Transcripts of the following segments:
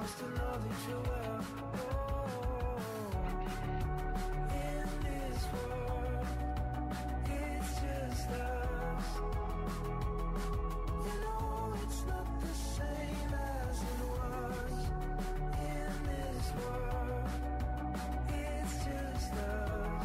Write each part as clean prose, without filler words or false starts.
just to know that you're well. In this world, it's just us. You know it's not the same as it was. In this world, it's just us.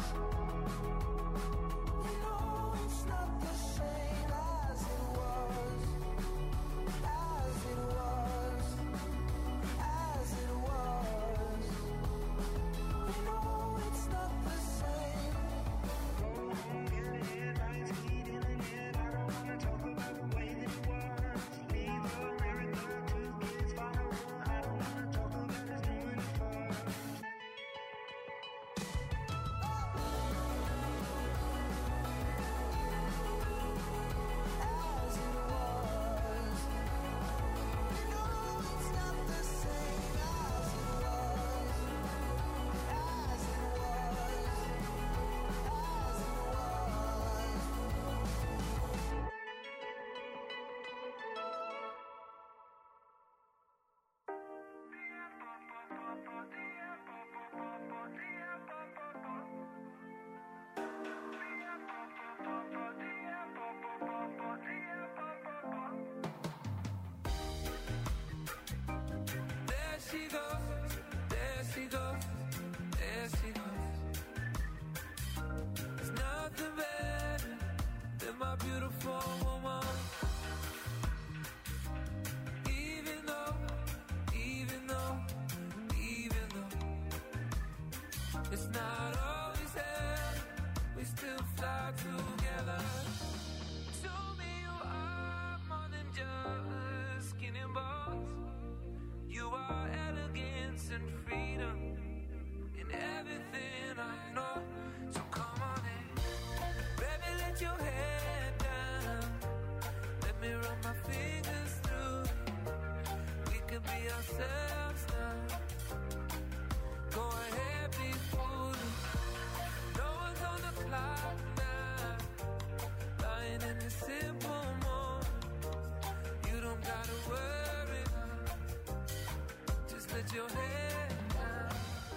You know it's not the same as it was. As it was. As it was. You know it's not the same. Getting lights heating in it. I don't wanna talk about the way that it was. Leave America, 2 kids following. I don't wanna talk about us doing it first. As it was. You know it's not the same as it was. As it was. As it was. There she goes, there she goes, there she goes. There's nothing better than my beautiful woman. Even though, even though, even though it's not always there, we still fly together. Show me you are more than just skin and bones. You are elegance and freedom in everything I know. So come on in, baby, let your head down. Let me run my fingers through it. We could be ourselves now. Go ahead, be foolish. No one's on the clock now. Lying in the simple moment. You don't gotta worry now. Just let your head down.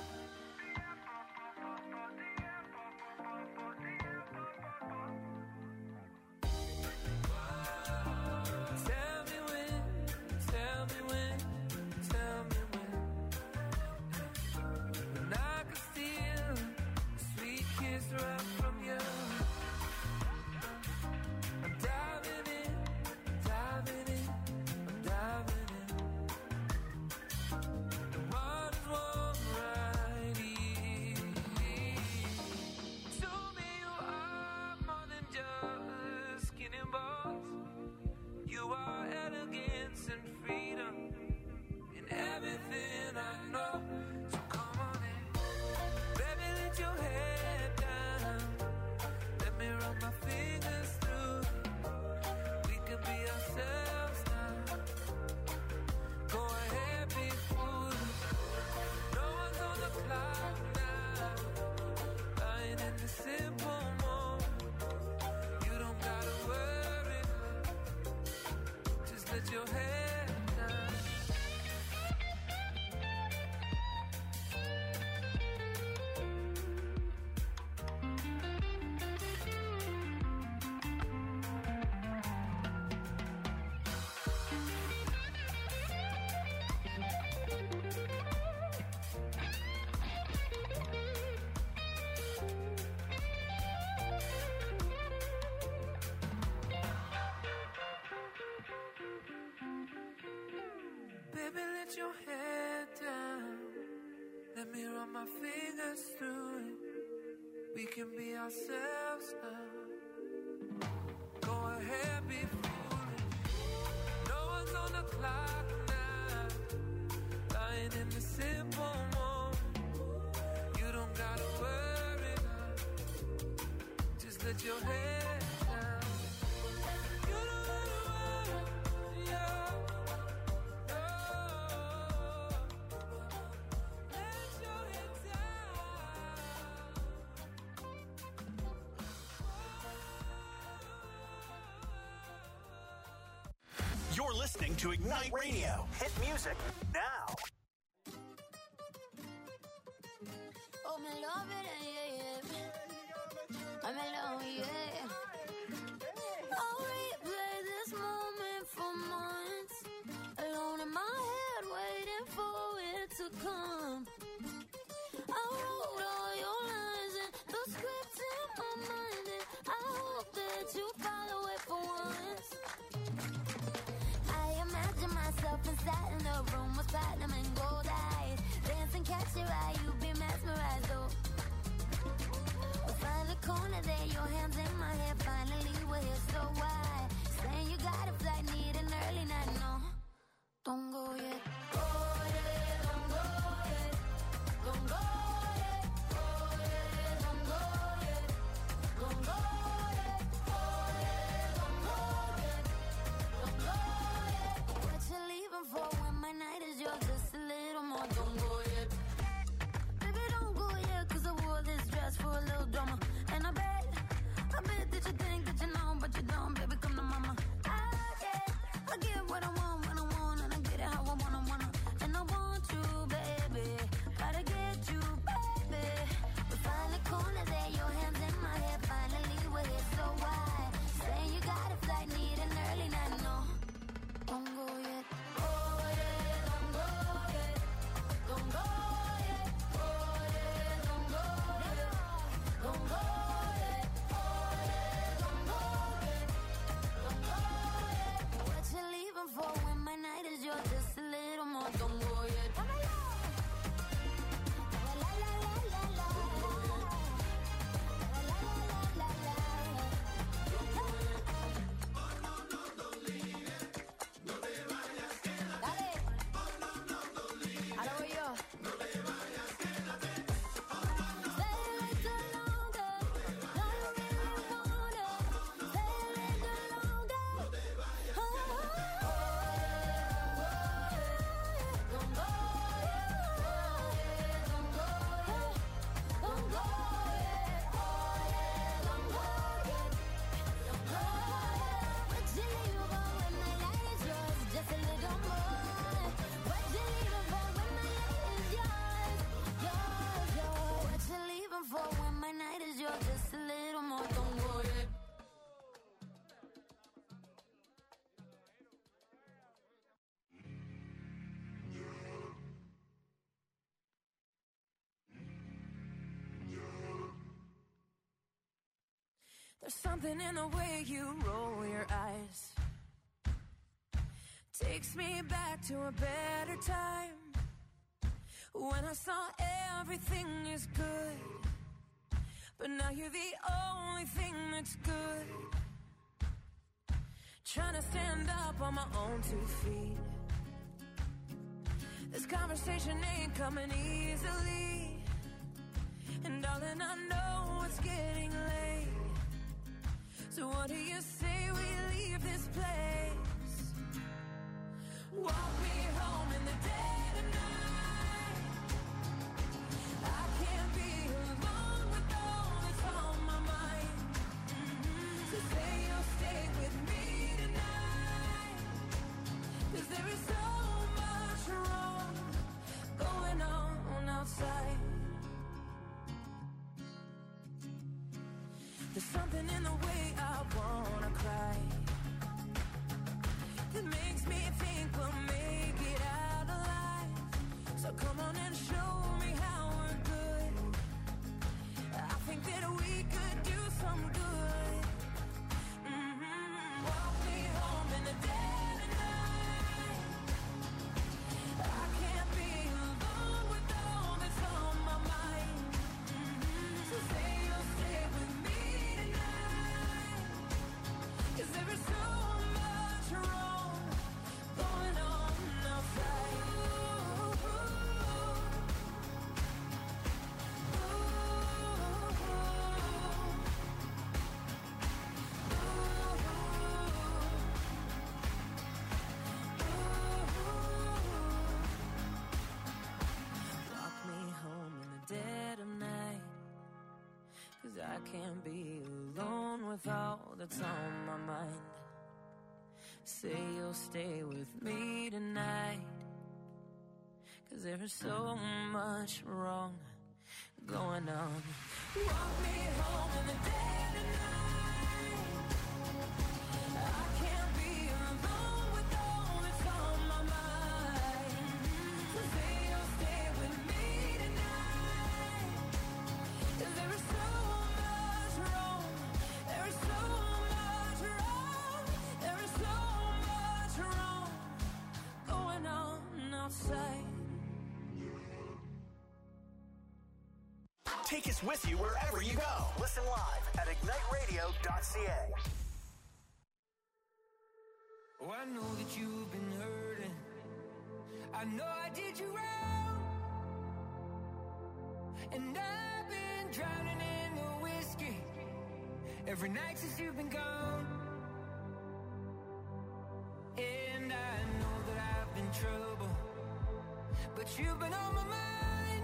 Tell me when, tell me when, tell me when. When I could steal a sweet kiss right from you. I'm diving in, diving in, I'm diving in. The water's warm right here. Show me you are more than just skin and bones. You are elegance and freedom in everything I know. So come on in, baby, let your head down. Let me run my fingers through it. We could be ourselves now. Go ahead, be foolish. No one's on the clock now. Lying in the simple moment. You don't gotta worry. Just let your head down. Baby, let your head down. Let me run my fingers through it. We can be ourselves now. Go ahead, be foolish. No one's on the clock now. Lying in the simple moment. You don't gotta worry now. Just let your head down. You don't gotta worry, yeah. Let your head down. You're listening to Ignite Radio. Hit music now. I'm in love with it, yeah. I'm in love, yeah. I'll replay this moment for months, alone in my head, waiting for it to come. I wrote all your lines and the scripts in my mind, and I hope that you follow it for once. I imagine myself inside in a room with platinum and gold eyes, dancing, catch your eye, you be mesmerized, oh. We'll find the corner there, your hands in my hair, finally we're here, so why? Saying you got a flight, need an early night, no, don't go yet. Go yet, don't go yet, don't go yet, go yet, don't go yet, don't go yet, go yet, don't go yet, don't go yet. What you leaving for when my night is yours? Just a little more, don't go yet. Baby, don't go yet, 'cause I wore this dress for a little drama. And I bet that you think that you know, but you don't, baby, come to mama. I get what I want when I want, and I get it how I wanna. And I want you, baby, gotta get you, baby. We find the corner there, your hands in my hair, finally we're here, so why? Saying you got a flight, need an early night, no, don't go yet. Go yet, don't go yet, don't go yet, go yet, don't go yet, don't go yet, go yet, don't go yet, don't go yet. What you leaving for when my night is yours? Just a little more, don't go yet. La la la la la la. La la la la la. Dale. Ahora voy yo. Stay a little longer. No, you really wanna. Stay a little longer. Don't go yet. Don't go yet. Don't go yet. Don't go yet. Don't go yet. Don't go yet. What you leaving for when my night is yours? Just a little more. What you leaving for when my night is yours? Yours, yours. What you leaving for when my night is yours? Just a little more. Don't go yet. There's something in the way you roll your eyes, takes me back to a better time, when I saw everything is good, but now you're the only thing that's good. Trying to stand up on my own 2 feet. This conversation ain't coming easily, and darling, I know it's getting late. So what do you say we leave this place? Walk me home in the dead of night. I can't be alone with all that's on my mind. So say you'll stay with me tonight, 'cause there is so much wrong going on outside. There's something in the way I wanna cry that makes me think we'll make it out alive. So come on and show me how we're good. I think that we could do some good. Walk me home in the dead of night. I can't be alone with all that's on my mind. So say you'll stay with me tonight, 'cause there is so much wrong going on outside. Walk me home in the dead of night, 'cause I can't be alone with all that's on my mind. Say you'll stay with me tonight, 'cause there is so much wrong going on. Walk me home in the dead of night. I can't be alone with all that's on my mind. So say you'll stay with me tonight. 'Cause there is so much wrong. There is so much wrong. There is so much wrong going on outside. Take us with you wherever you go. Listen live at igniteradio.ca. Oh, I know that you've been hurting. I know I did you wrong. And I've been drowning in the whiskey every night since you've been gone. And I know that I've been trouble, but you've been on my mind.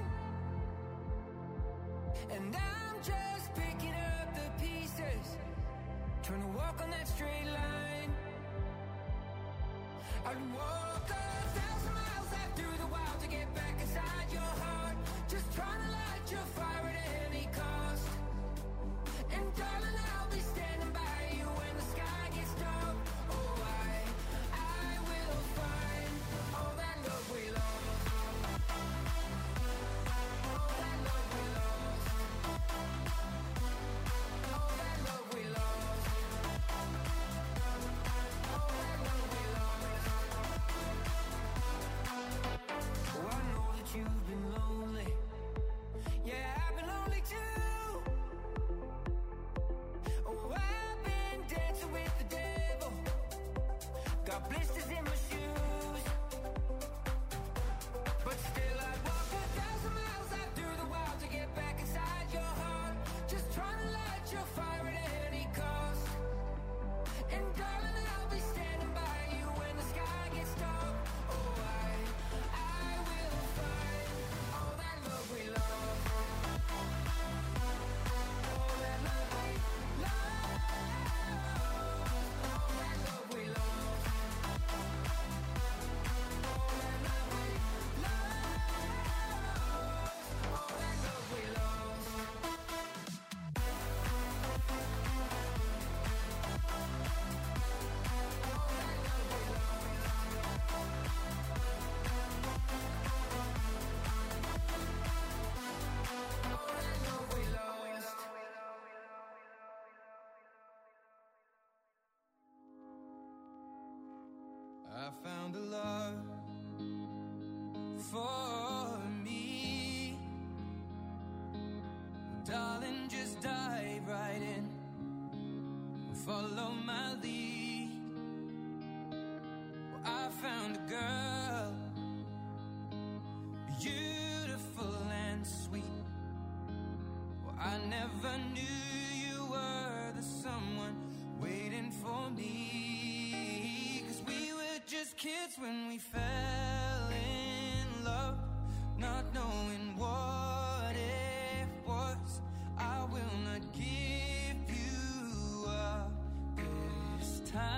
And I'm just picking up the pieces, trying to walk on that straight line. I'd walk 1,000 miles out through the wild to get back inside your heart, just trying to light your fire at any cost. And darling, I'll be standing by you when the sky gets dark. Oh, I will find all that love we lost. All that love we lost. All that love we lost. All that love we lost. Oh, I know that you've been lonely. Yeah, I've been lonely too. Oh, I've been dancing with the devil. Got blisters in my shoes. But still I'd walk 1,000 miles out through the wild to get back inside your heart, just trying to light your fire at any cost. And darling, I'll be standing by you when the sky gets dark. Oh, I will find all that love we lost. All that love we lost. All that love we lost. All that love we lost. All that love we lost. I found a love for me. Darling, just dive right in. Follow my lead. Well, I found a girl, beautiful and sweet. Well, I never knew you were the someone waiting for me. 'Cause we were just kids when we fell in love, not knowing what it was. I will not give you up this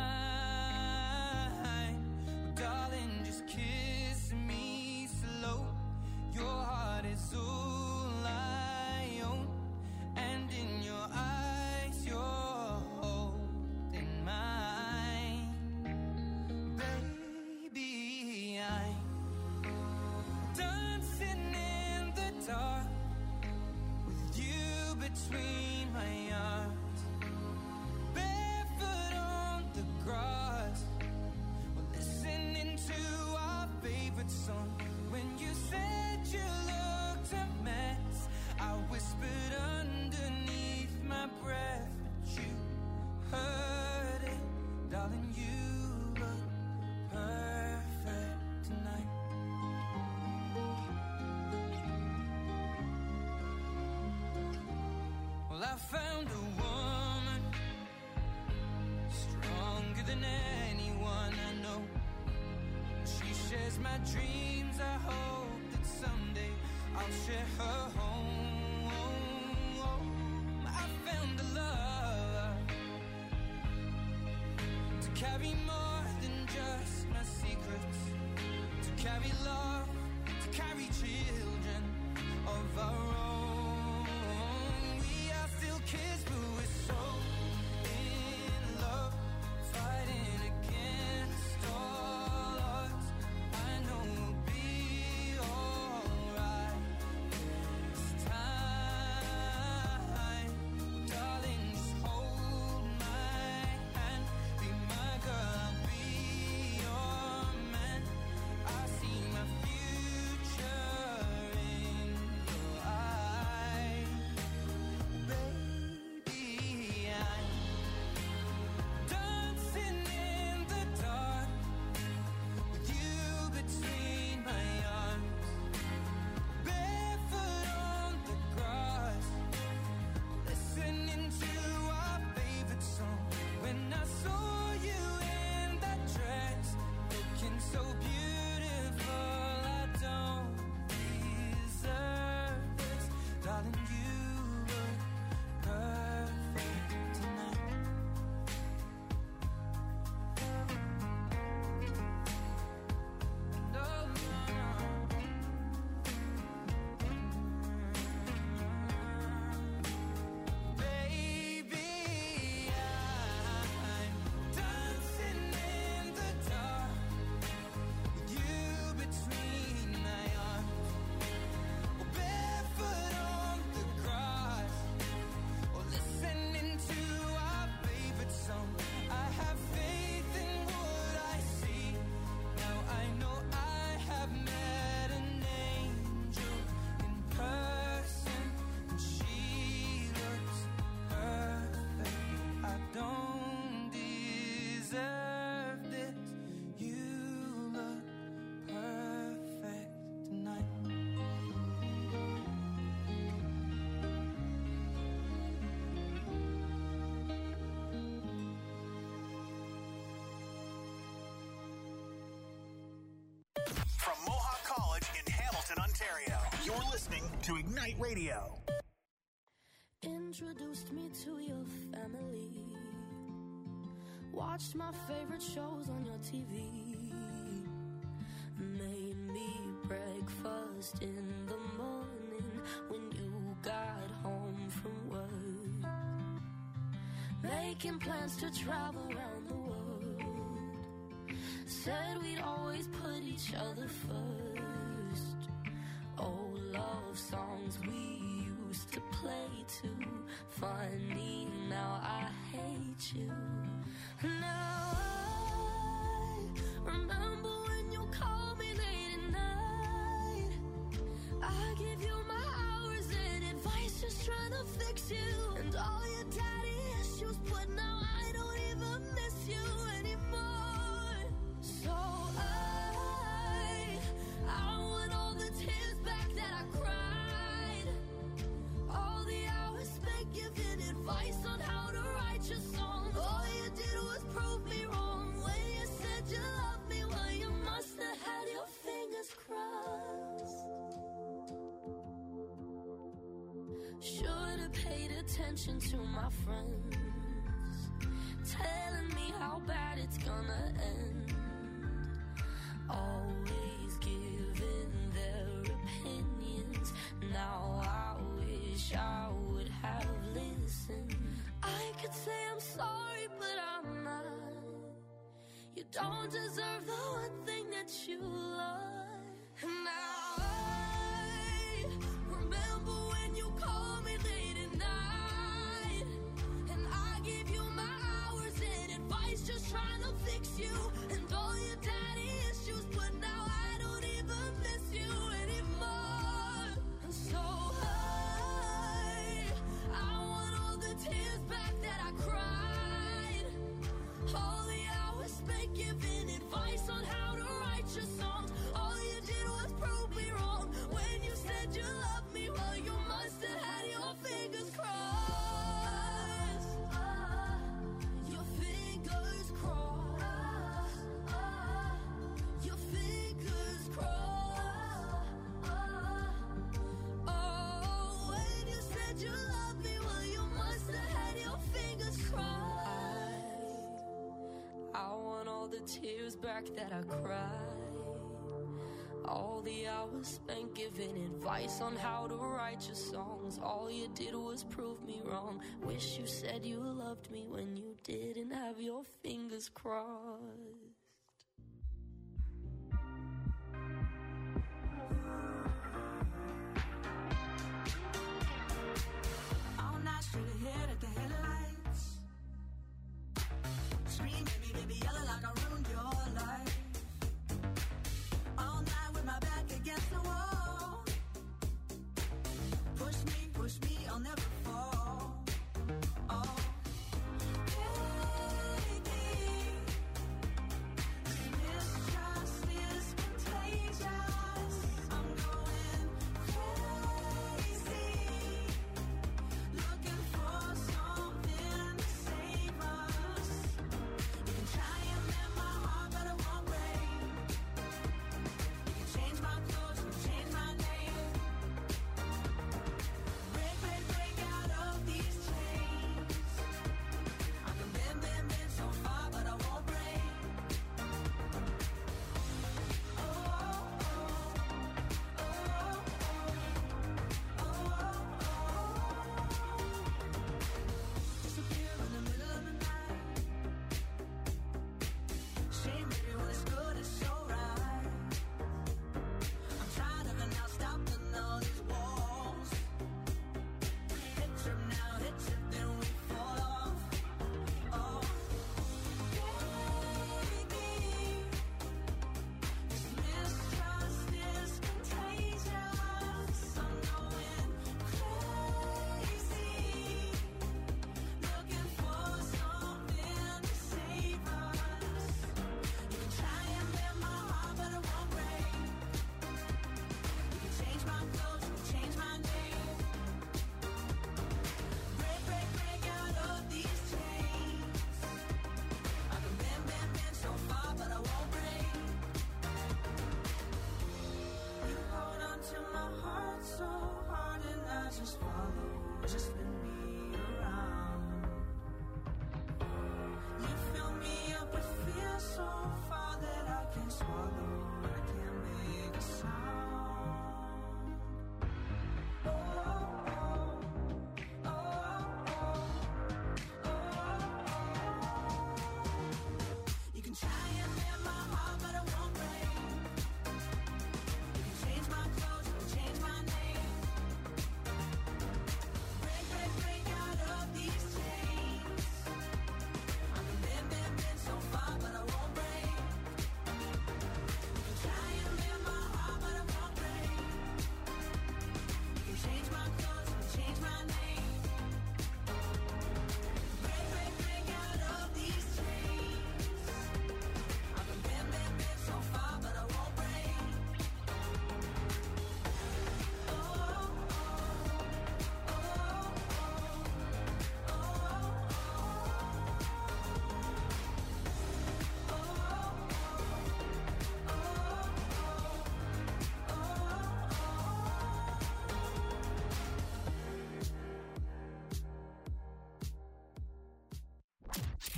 time. Darling, just kiss me slow. Your heart is all I own, and in your eyes you're holding mine. Baby, I'm dancing in the dark with you between my arms, barefoot on the grass. We're listening to our favorite song. When you said you looked a mess, I whispered underneath my breath, but you heard it. Darling, you look perfect tonight. Well, I found a woman stronger than anyone I know. She shares my dreams. I hope that someday I'll share her home. I found a love to carry more than just my secrets, to carry love, to carry children of our own. You're listening to Ignite Radio. Introduced me to your family. Watched my favorite shows on your TV. Made me breakfast in the morning when you got home from work. Making plans to travel around the world. Said we'd always put each other first. Old love songs we used to play too. Funny, now I hate you. Now I remember when you called me late at night. I give you my hours and advice, just trying to fix you. And all your daddy issues, but now I don't even miss you anymore. So I want all the tears back that I cried. All the hours spent giving advice on how to write your song. All you did was prove me wrong. When you said you loved me, well, you must have had your fingers crossed. Should have paid attention to my friends, telling me how bad it's gonna end. Always giving their opinions. Now I wish I would have listened. I could say I'm sorry, but I'm not. You don't deserve the one thing that you love. And now I remember when you called me late at night. And I gave you my hours and advice, just trying to fix you. And all your daddy issues, but now I don't even miss you anymore. And so I want all the tears back that I cried. All the hours spent giving advice on how to write your songs. All you did was prove me wrong. When you said you loved me, well, you must have had your fingers crossed. Your fingers crossed. Your fingers crossed. Oh, when you said you loved me, well, you must have had your fingers crossed. I want all the tears back that I cried. All the hours spent giving advice on how to write your songs. All you did was prove me wrong. Wish you said you loved me when you didn't have your fingers crossed. All night straight ahead at the headlights. Scream, baby, baby, yelling like I ruined your life. All night with my back against the wall. Push me, I'll never fall. Oh, baby,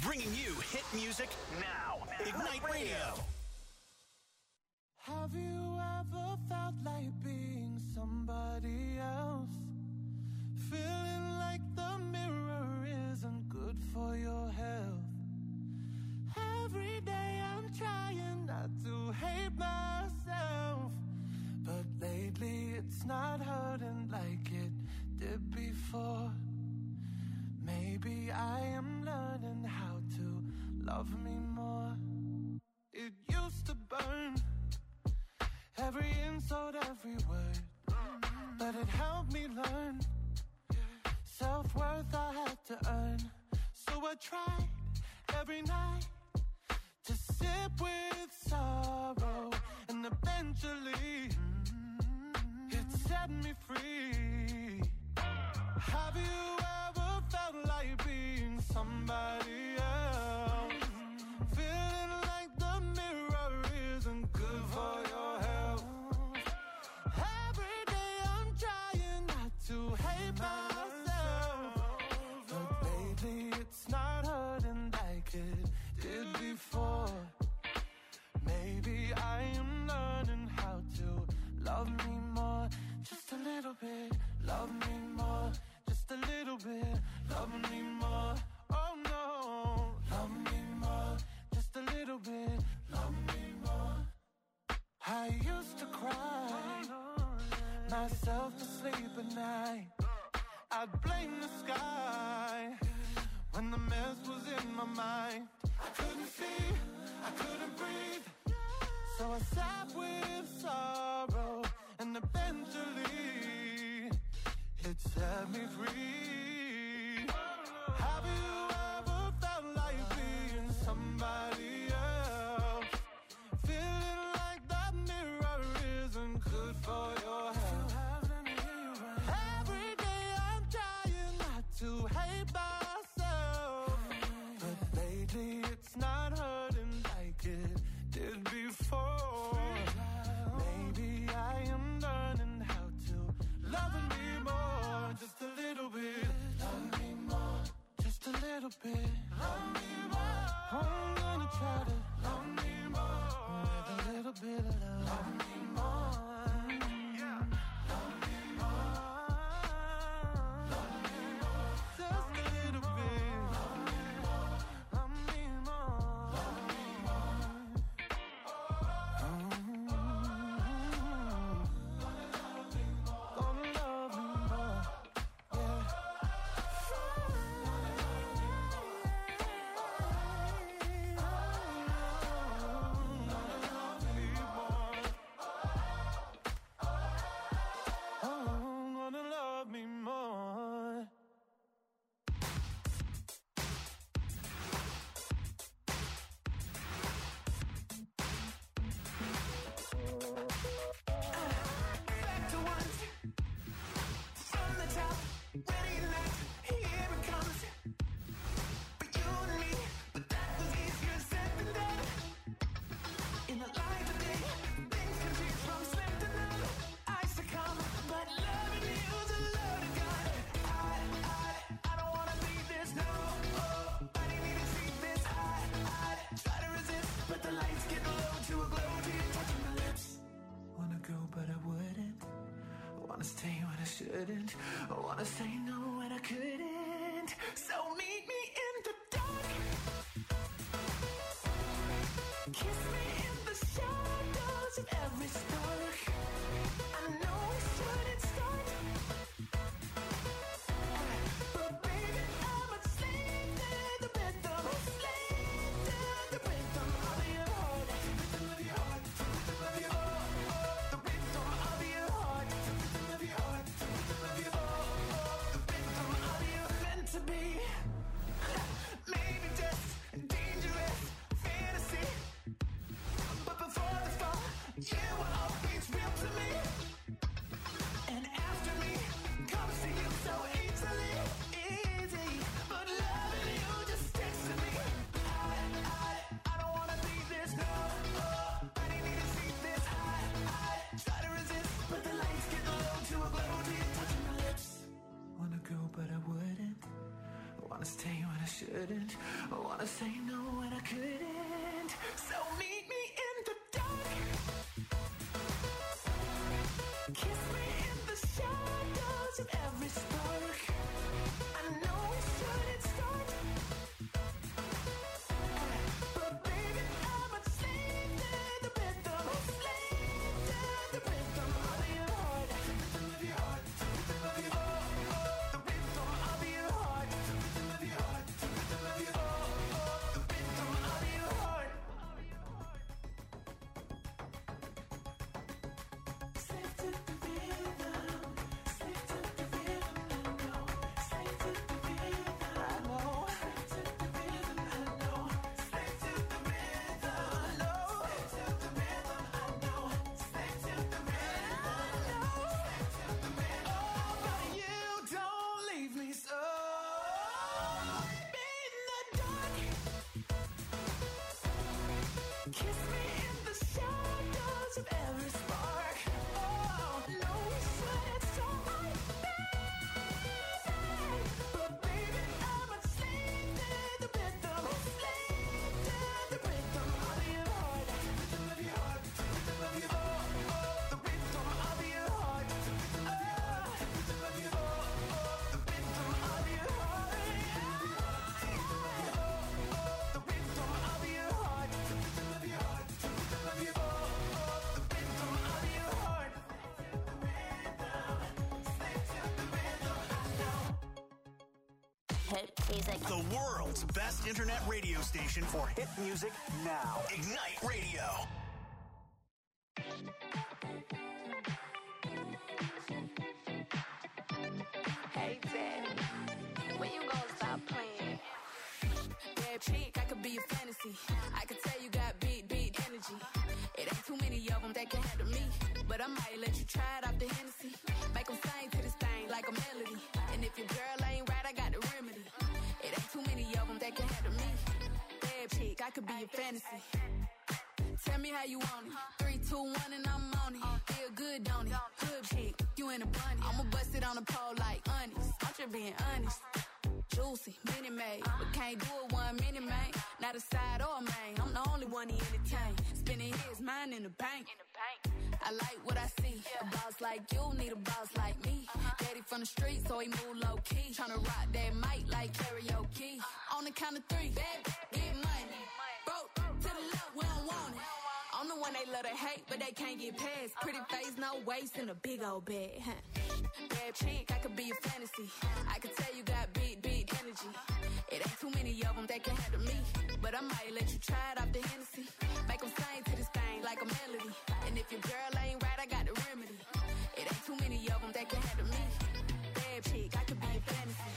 Bringing you hit music now. Ignite Radio. Have you ever felt like being somebody else? Feeling like the mirror isn't good for your health. Every day I'm trying not to hate myself, but lately it's not hurting like it did before. Maybe I am learning how to love me more. It used to burn, every insult, every word, but it helped me learn. Self-worth I had to earn, so I tried every night to sip with sorrow, and eventually it set me free. Have you ever felt like being somebody else? Feeling like the mirror isn't good for your health. Every day I'm trying not to hate myself, but lately it's not hurting like it did before. Maybe I am learning how to love me more. Just a little bit, love me more. Just a little bit, love me more. Oh no, love me more. Just a little bit, love me more. I used to cry myself to sleep at night. I'd blame the sky when the mess was in my mind. I couldn't see, I couldn't breathe, so I sat with sorrow, and eventually it set me free. Have you ever felt like being somebody else? Feeling like that mirror isn't good for your health. Every day I'm trying not to hate myself, but lately it's not hurting like it did before. Maybe I am learning how to love me more. Just a little bit, love me more. Just a little bit, love me more. I'm gonna try to love me more with a little bit of love. Love me more. Yeah. Love me more. Love me more. Just a little bit. Love me more. Love me more. Love me more. Gonna love me more. Yeah. Gonna love me more. Back to once, from the top, ready or not, here it comes. For you and me, but that was easier said than done. In the light of day, things can change from slim to none. I succumb, but loving you's a loaded gun. I don't wanna leave this, no. Oh, I didn't even treat this. I try to resist, but the lights get low to a glow to you touching my lips. Wanna go, but I wouldn't. Wanna stay when I shouldn't. I wanna say no when I couldn't. So meet me in the dark. Kiss me in the shadows of every spark. I know we shouldn't start, but baby, I'm a slave to the rhythm. Slave to the rhythm of your heart. Rhythm of your heart. Rhythm of your heart. The rhythm of your heart. Rhythm of your heart. Rhythm of your heart. The rhythm of your meant to be. Maybe just dangerous fantasy. wanna stay when I shouldn't. I wanna say no when I couldn't. So meet me in the dark. Kiss me in the shadows of every spark. I know we shouldn't start, but baby, I'm a slave to the rhythm. Slave to the rhythm of your heart. The rhythm of your heart. The rhythm of your heart. The rhythm of your heart. The rhythm of your heart. The rhythm of your heart. The rhythm of your heart. Slave to the rhythm. Slave to the rhythm. I know. Slave to the rhythm. I know. Slave to the rhythm. I know. Slave to the rhythm. I know. Slave to the rhythm. I know. Slave to the rhythm. I know. Slave to the rhythm. Oh, but you don't leave me so. Be in the dark. Kiss me in the shadows of every spark. Oh, no, we shouldn't start, but baby, I'm a slave to the rhythm. Slave to the rhythm of your heart. The rhythm of your heart. The rhythm of your heart. The rhythm of your heart. The rhythm of your heart. The rhythm of your heart. The rhythm of your heart. The rhythm of your heart. The rhythm of your heart. The rhythm of your heart. Slave to the rhythm. I know. Hit music. The world's best internet radio station for hit music now. Ignite Radio. Hey, Daddy, when you gonna stop playing? Bad chick, I could be a fantasy. I could tell you got big energy. It ain't too many of them that can handle me. But I might let you try it off the Hennessy. Make them sing to this thing like a melody. And if your girl ain't right, I got the remedy. It ain't too many of them that can handle me. Bad chick, I could be a fantasy. Tell me how you want it. 3, 2, 1, and I'm on it. Feel good, don't it? Hood chick, you in a bunny. I'ma bust it on the pole like honest. I'm just being honest. Juicy, mini made, but can't do it 1 minute, man. Not a side or a main. I'm the only one he entertain. Spending his mind in the bank. I like what I see. A boss like you need a boss like me. Daddy from the street, so he move low key. Tryna rock that mic like karaoke. On the count of 3, get money. Broke to the left, we don't want it. I'm the one they love to hate, but they can't get past. Pretty face, no waist, and a big old bag. Bad chick, I could be a fantasy. I could tell you got big energy. It ain't too many of them that can handle me. But I might let you try it off the Hennessy. Make them sing to this thing like a melody. And if your girl ain't right, I got the remedy. It ain't too many of them that can handle me. Bad chick, I could be a fantasy.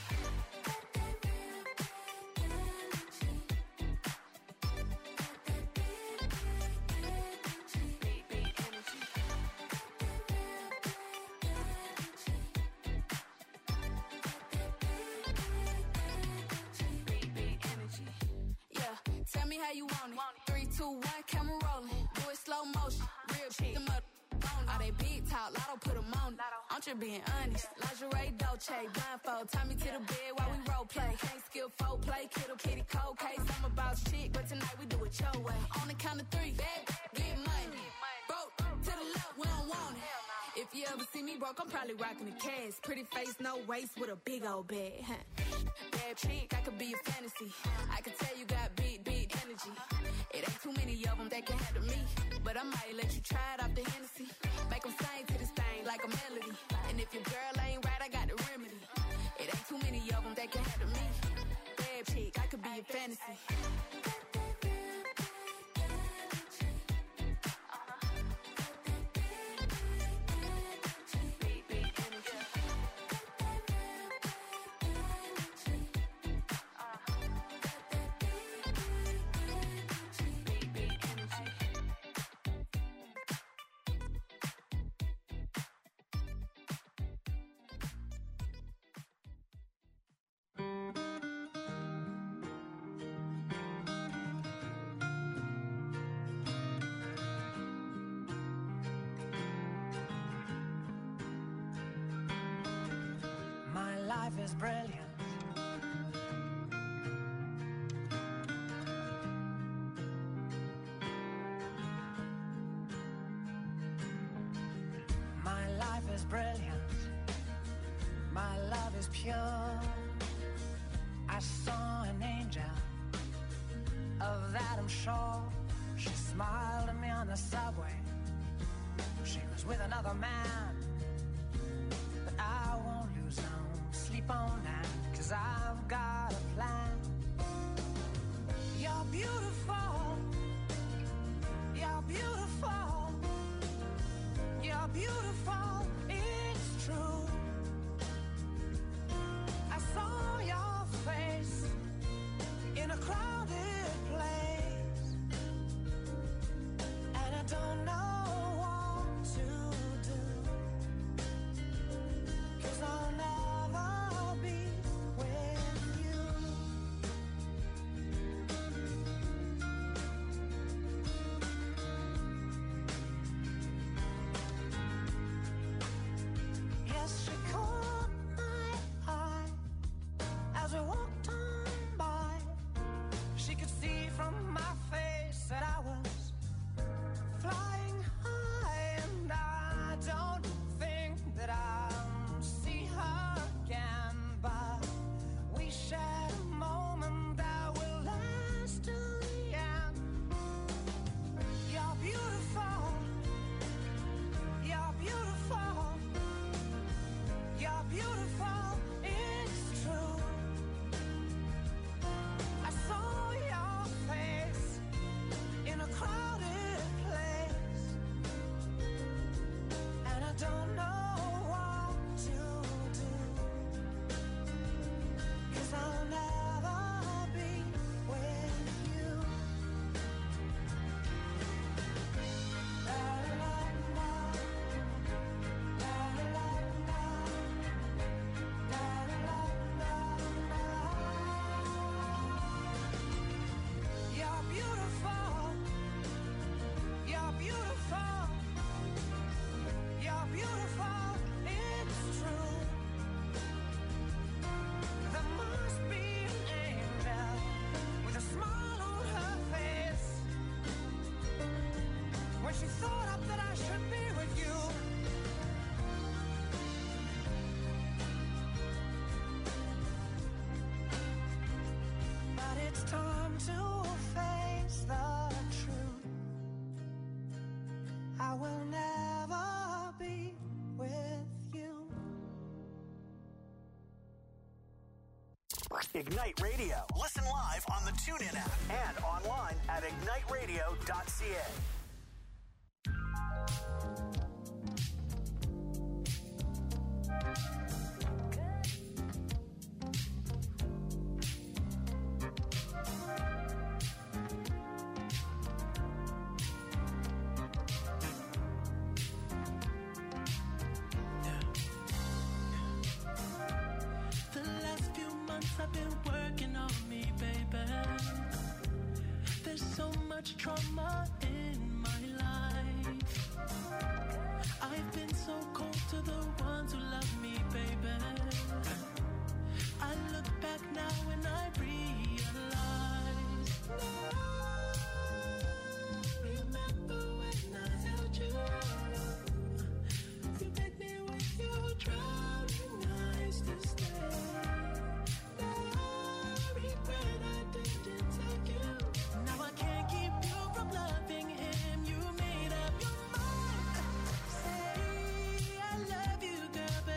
Tell me how you want it. 3, 2, 1, camera rolling. Do it slow motion. Real chick. Them up on it. All they big talk, Lotto put them on it. I'm just being honest. Lingerie, Dolce, blindfold. Tie me to the bed while we role play. Can't skill folk play. Kittle kitty cold case. I'm a boss chick, but tonight we do it your way. On the count of 3, get money. Broke to the left, we don't want it. If you ever see me broke, I'm probably rocking the cash. Pretty face, no waist, with a big old bag. Bad chick, I could be a fantasy. I could tell you got big energy. It ain't too many of them that can handle me. But I might let you try it off the Hennessy. Make them sing to this thing like a melody. And if your girl ain't right, I got the remedy. It ain't too many of them that can handle me. Bad chick, I could be a fantasy. Life is brilliant. brilliant. My love is pure. I saw an angel, of that I'm sure. She smiled at me on the subway. She was with another man, but I won't lose no sleep on that, 'cause I've got a plan. You're beautiful. You're beautiful. You're beautiful. It's true. I saw your face in a crowded place, and I don't know what to do, 'cause I'll never be with you. Yes, she caught my eye as we walked on by. She could see from my face that I was flying high, and I don't think that I'll see her again, but we shared a moment that will last till the end. You're beautiful. You're beautiful. You're beautiful. It's true. I saw your face in a crowded place, and I don't know what to do, 'cause I'll never be with you. La la la la, la la la la, la la la la. You're beautiful. You're beautiful. You're beautiful. It's true. There must be an angel with a smile on her face when she thought up that I should be with you. But it's time to face the truth. I will never be with you. Ignite Radio. Listen live on the TuneIn app and online at igniteradio.ca. The last few months I've been working on me, baby. There's so much trauma in my life. I've been so cold to the ones who love me, baby. I look back now and I realize. Remember when I held you? You made me with your drowning eyes to stay. No regret I didn't take you. Now I can't keep you from loving him. You made up your mind. Say I love you, girl,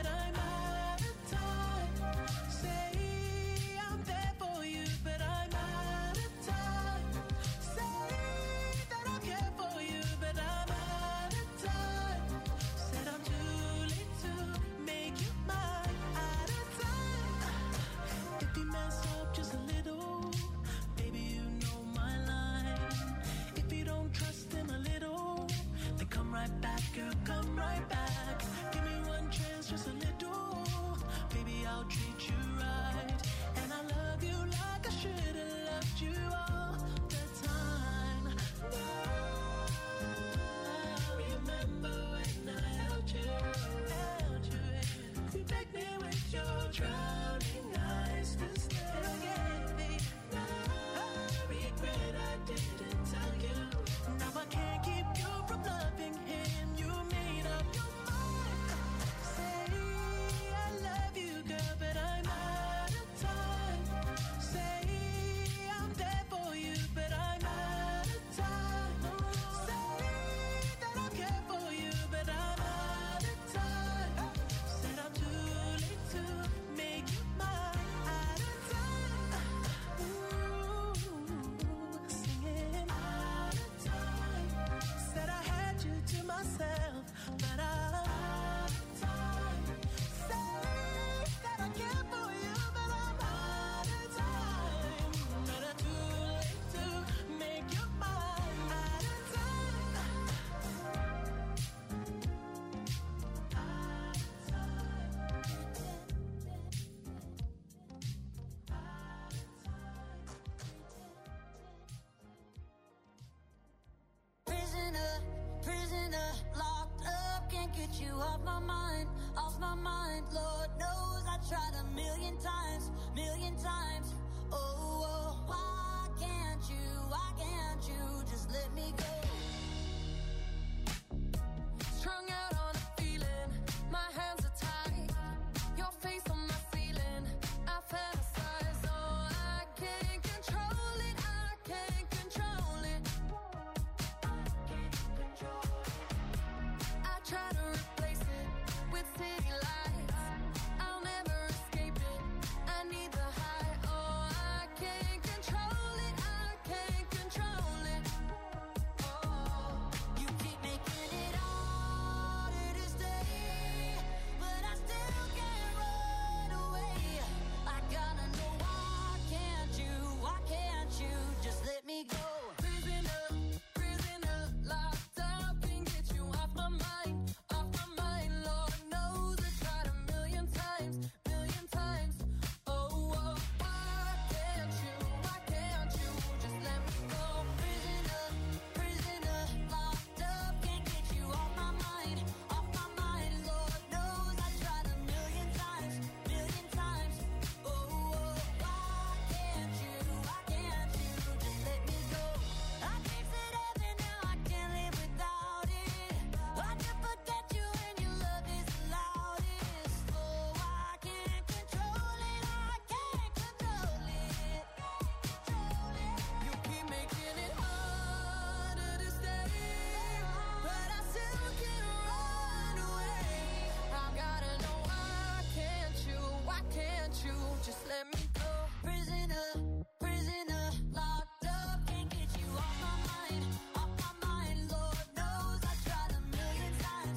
million times. Oh, why can't you just let me go? Strung out on a feeling, my hands are tied. Your face on my ceiling, I fantasize. Oh, I can't control it, I can't control it. I try to replace it with city lights. I'll never escape it, I need the high. Oh, I can't control it, I can't control it. Oh, You keep making it harder to stay, but I still can't run away. I gotta know why can't you just let me go? prisoner, locked up, can't get you off my mind. Lord knows I tried a million times. Oh, why can't you just let me go? Prisoner, locked up, can't get you off my mind. Lord knows I tried a million times. Oh, why can't you just let me go? I tasted heaven, now I can't live without it. I can forget you when your love is the loudest. Oh, I can't control it, You keep making it harder to stay, but I still can't run away. I gotta know why can't you just let me go? Prisoner, locked up, can't get you off my mind. Lord knows I tried a million times.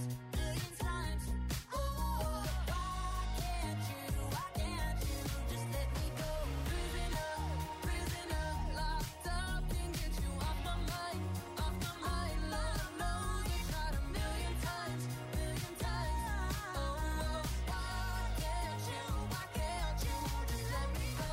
Oh, why can't you just let me go? Prisoner, locked up, can't get you off my mind. Lord knows I tried a million times. Oh, why can't you just let me go?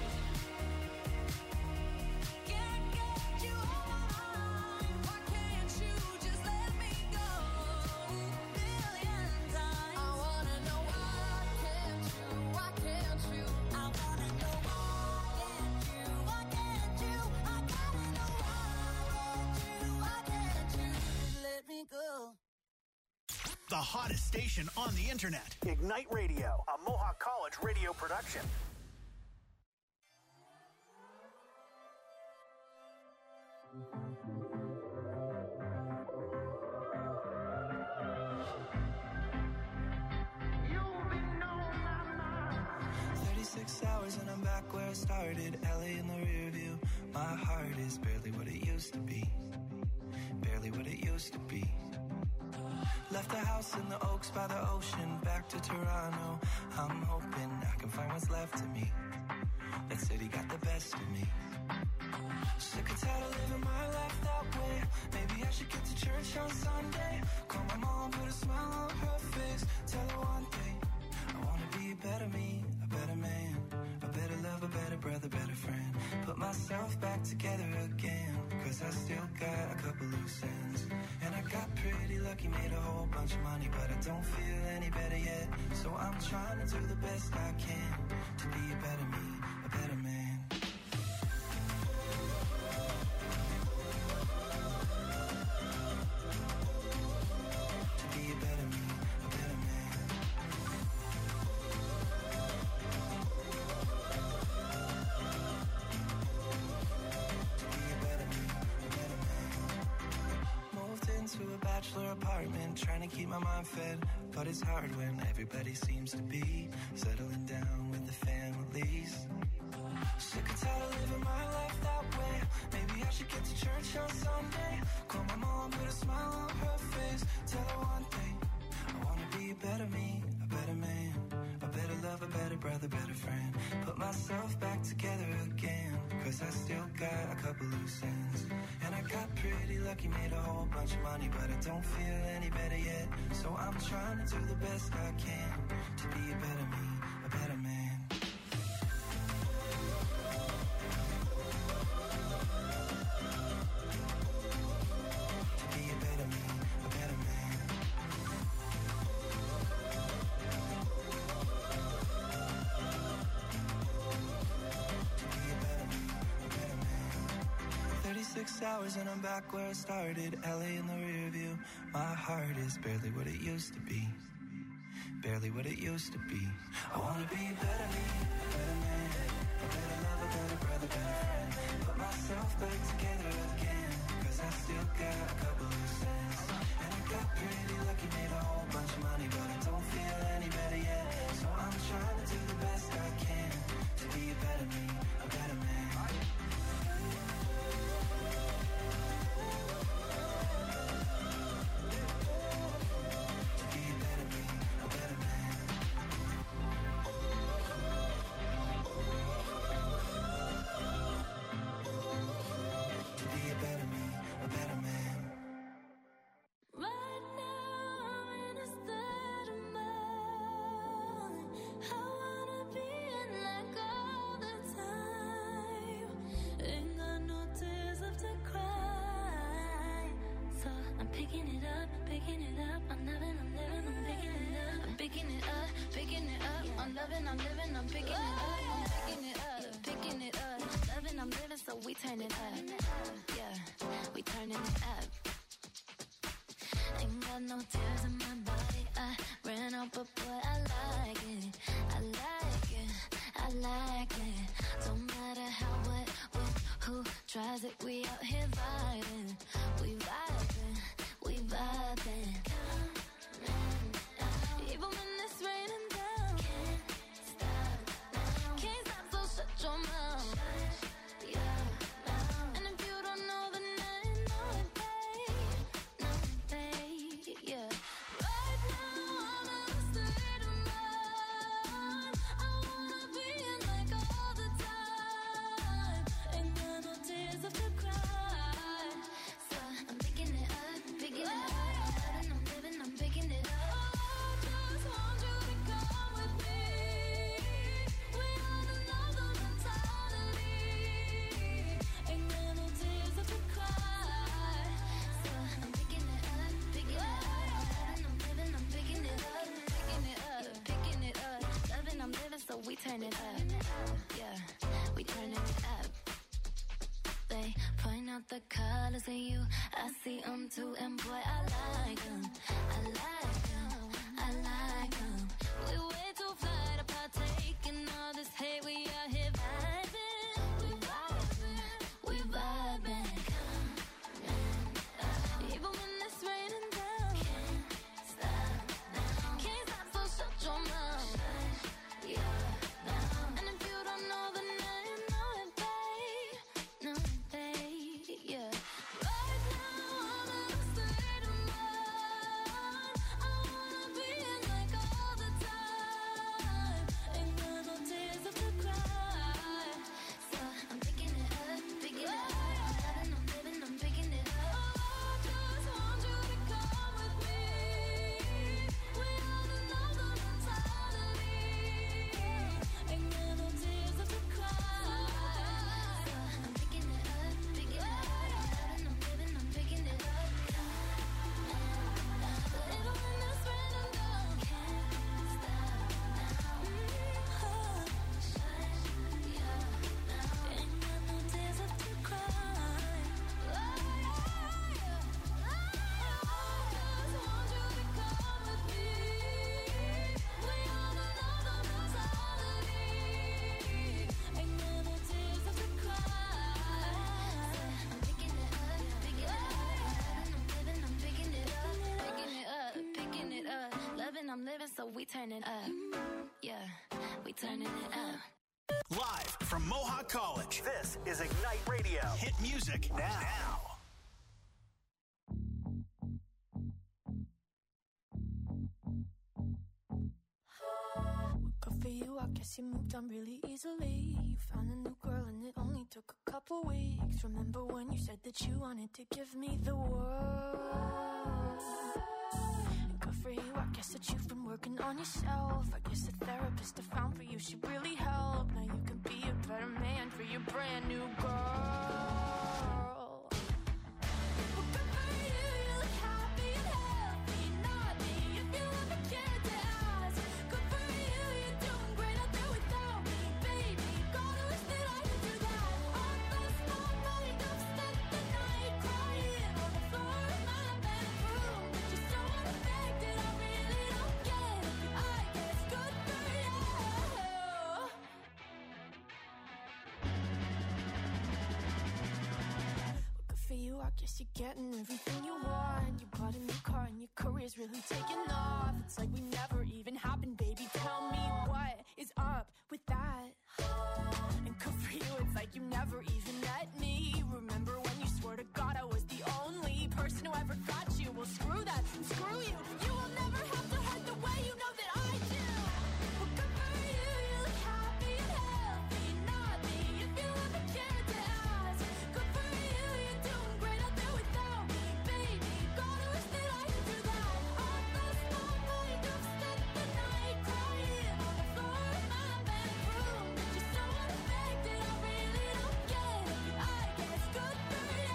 Can't get you off my mind. Why can't you just let me go? Million times. I wanna know why can't you? I wanna know why can't you? I gotta know why can't you just let me go? The hottest station on the internet. Ignite Radio, a Mohawk College radio production. You've been on my mind. 36 hours and I'm back where I started. LA in the rear view. My heart is barely what it used to be. Barely what it used to be. Left the house in the Oaks by the ocean. Back to Toronto. I'm hoping I can find what's left of me. That city got the best of me. Sick and tired of living my life that way. Maybe I should get to church on Sunday. Call my mom, put a smile on her face. Tell her one thing, I wanna be a better me, a better man, a better love, a better brother, better friend. Put myself back together again, cause I still got a couple loose ends. And I got pretty lucky, made a whole bunch of money, but I don't feel any better yet. So I'm trying to do the best I can to be a better me, a better man. Apartment, trying to keep my mind fed, but it's hard when everybody seems to be settling down with the families. Sick and tired of living my life that way. Maybe I should get to church on Sunday. Call my mom, put a smile on her face. Tell her one thing, I wanna be a better me, a better man, a better love, a better brother, better friend. Put myself back together again, cause I still got a couple loose ends. And I got pretty lucky, made a whole bunch of money, but I don't feel any better yet. So I'm trying to do the best I can to be a better me, a better man. To be a better me, a better man. 6 hours and I'm back where I started. LA in the rear view. My heart is barely what it used to be. Barely what it used to be. I wanna be a better me, a better man, a better lover, better brother, better friend. Put myself back together again, cause I still got a couple loose ends. And I got pretty lucky, made a whole bunch of money, but I don't feel any better yet. So I'm trying to do the best I can to be a better me, a better man. We turn it up, yeah, we turning it up. Ain't got no tears in my body, I ran out, but boy, I like it, I like it, I like it. Don't matter how, what, when, who tries it, we out here vibing, we vibing, we vibing. Even when it's raining down, can't stop, so shut your mouth. We turn it up, yeah, we turn it up. They point out the colors in you, I see them too, and boy, I like them, I like them, I like them. We way too fly to partake in all this hate, we out here vibing, we vibing, we vibing. Even when it's raining down, can't stop, so shut your mouth. I'm living, so we turn it up. Yeah, we turning it up. Live from Mohawk College, this is Ignite Radio. Hit music now. Good for you, I guess you moved on really easily. You found a new girl and it only took a couple weeks. Remember when you said that you wanted to give me the world? Good for you, I guess that you've been working on yourself. I guess the therapist I found for you should really help. Now you can be a better man for your brand new girl. Well, good for you, you look happy and healthy. Not me, if you ever cared to ask. Good for you, you're doing great out there without me, baby. God, I wish that I could do that. I lost my mind, I've spent the night Guess you're getting everything you want. You bought a new car and your career's really taking off. It's like we never even happened, baby. Tell me what is up with that? And good for you, it's like you never even met me. Remember when you swore to God I was the only person who ever got you? Well, screw that, screw you. You will never have to hurt the way you know that I do. Well, good for you, you look happy and healthy. Not me, if you ever cared to ask. Good for you, you're doing great out there without me, baby. God, I wish that I could do that. All those small nights I've spent the night crying on the floor of my bedroom. You're so unaffected, I really don't get it. I guess good for you.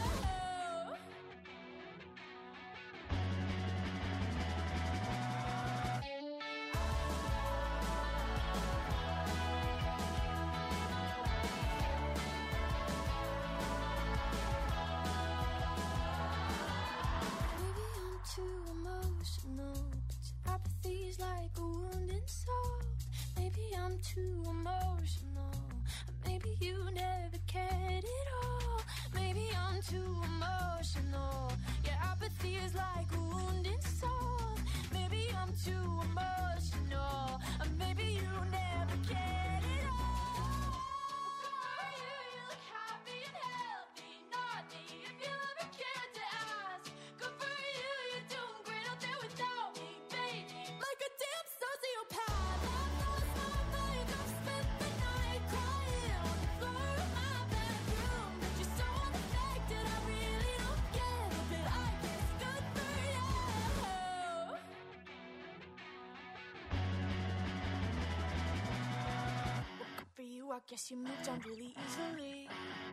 Maybe I'm too emotional, but your apathy's like a wounded soul. Maybe I'm too emotional, maybe you never cared at all. Maybe I'm too emotional, your apathy is like a wounded soul. Maybe I'm too emotional, maybe you never cared at all. You look happy and healthy, not me, if you ever cared to ask. Good for you, you're doing great out there without me, baby. Like a damn sociopath. I've lost my mind, I've spent the night crying on the floor of my bedroom. But you're so unaffected, I really don't get it. But I guess good for you. Well, good for you, I guess you moved on really easily.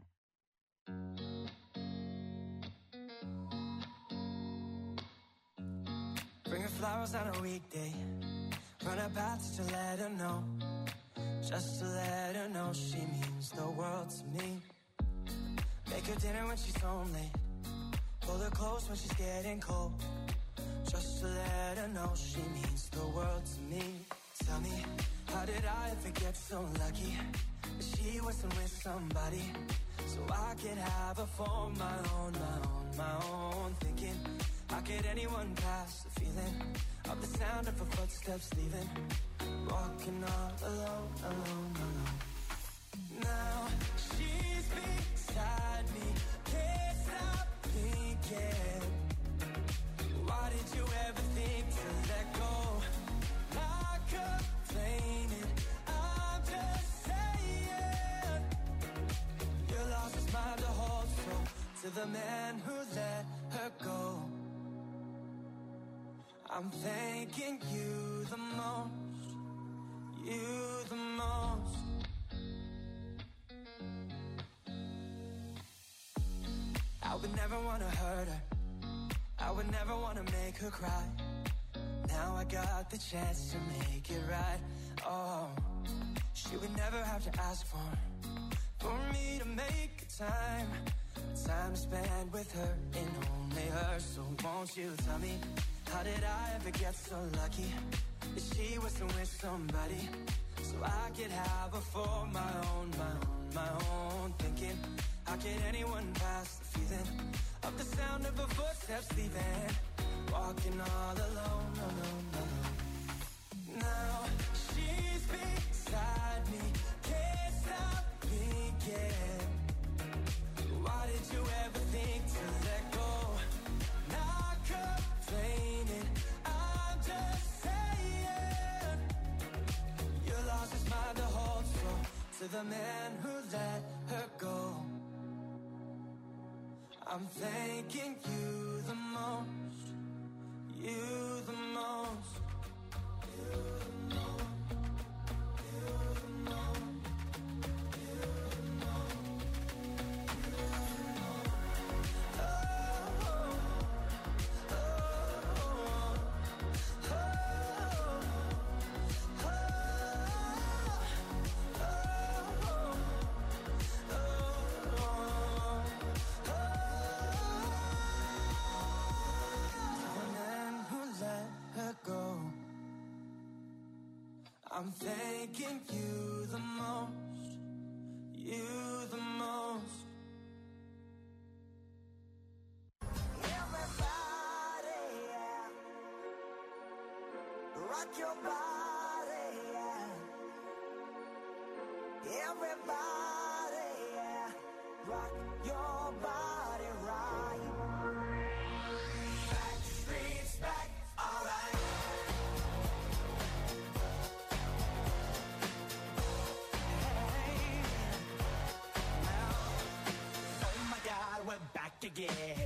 Bring her flowers on a weekday. Run her path just to let her know. Just to let her know she means the world to me. Make her dinner when she's home late. Pull her close when she's getting cold. Just to let her know she means the world to me. Tell me, how did I ever get so lucky that she wasn't with somebody so I could have her for my own, my own. Thinking, how could anyone pass the feeling of the sound of her footsteps leaving? Walking all alone, alone, alone. Now she's beside me, can't stop thinking. Why did you ever think to let go? Not complaining, I'm just saying. Your loss is mine to hold, so to the man who let her go, I'm thanking you the most, you the most. I would never want to hurt her, I would never want to make her cry. Now I got the chance to make it right. Oh, she would never have to ask for me to make time to spend with her and only her. So won't you tell me, how did I ever get so lucky that she wasn't with somebody so I could have her for my own, my own, my own. Thinking, how could anyone pass the feeling of the sound of her footsteps leaving? Walking all alone, alone, alone. Now she's beside me, can't stop thinking. Why did you ever think to let go? Not complaining, I'm just saying. Your loss is mine to hold, so to the man who let her go, I'm thanking you the most, you the most, you the most, you the most, you the most, you the most. Oh, oh, oh, oh, oh, I'm thanking you the most, you the most, rock your body, yeah. Everybody, yeah. Rock your body right. Backstreet's back, alright. Oh my God, we're back again.